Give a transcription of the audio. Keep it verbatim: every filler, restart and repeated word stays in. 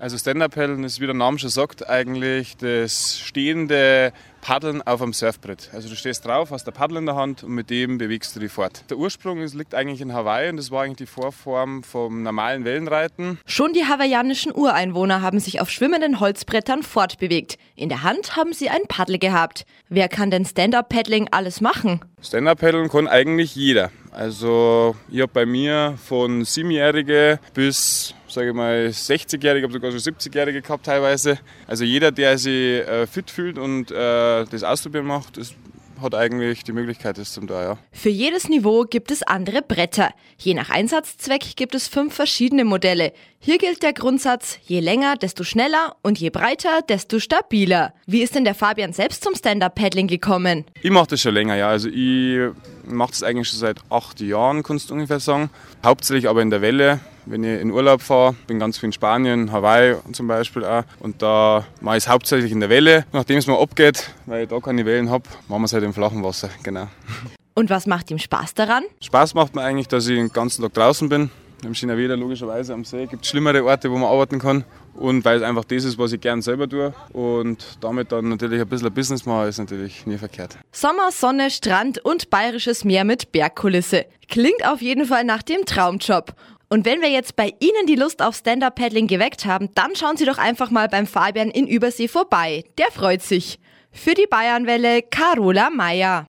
Also Stand-Up-Paddeln ist, wie der Name schon sagt, eigentlich das stehende Paddeln auf einem Surfbrett. Also du stehst drauf, hast ein Paddel in der Hand und mit dem bewegst du dich fort. Der Ursprung ist, liegt eigentlich in Hawaii und das war eigentlich die Vorform vom normalen Wellenreiten. Schon die hawaiianischen Ureinwohner haben sich auf schwimmenden Holzbrettern fortbewegt. In der Hand haben sie ein Paddel gehabt. Wer kann denn Stand-Up-Paddling alles machen? Stand-Up-Paddeln kann eigentlich jeder. Also ich habe bei mir von Siebenjährige bis, sage ich mal, sechzigjährige, habe sogar schon siebzigjährige gehabt teilweise. Also jeder, der sich äh, fit fühlt und äh, das ausprobieren macht, ist, hat eigentlich die Möglichkeit, das zum Teil, ja. Für jedes Niveau gibt es andere Bretter. Je nach Einsatzzweck gibt es fünf verschiedene Modelle. Hier gilt der Grundsatz, je länger, desto schneller und je breiter, desto stabiler. Wie ist denn der Fabian selbst zum Stand-Up-Paddling gekommen? Ich mache das schon länger, ja. Also ich mache das eigentlich schon seit acht Jahren, kannst du ungefähr sagen. Hauptsächlich aber in der Welle. Wenn ich in Urlaub fahre, bin ganz viel in Spanien, Hawaii zum Beispiel auch. Und da mache ich es hauptsächlich in der Welle. Nachdem es mir abgeht, weil ich da keine Wellen habe, machen wir es halt im flachen Wasser. Genau. Und was macht ihm Spaß daran? Spaß macht mir eigentlich, dass ich den ganzen Tag draußen bin. Im China-Weder logischerweise am See. Es gibt schlimmere Orte, wo man arbeiten kann. Und weil es einfach das ist, was ich gerne selber tue. Und damit dann natürlich ein bisschen ein Business mache, ist natürlich nie verkehrt. Sommer, Sonne, Strand und bayerisches Meer mit Bergkulisse. Klingt auf jeden Fall nach dem Traumjob. Und wenn wir jetzt bei Ihnen die Lust auf Stand-Up-Paddling geweckt haben, dann schauen Sie doch einfach mal beim Fabian in Übersee vorbei. Der freut sich. Für die Bayernwelle, Carola Meier.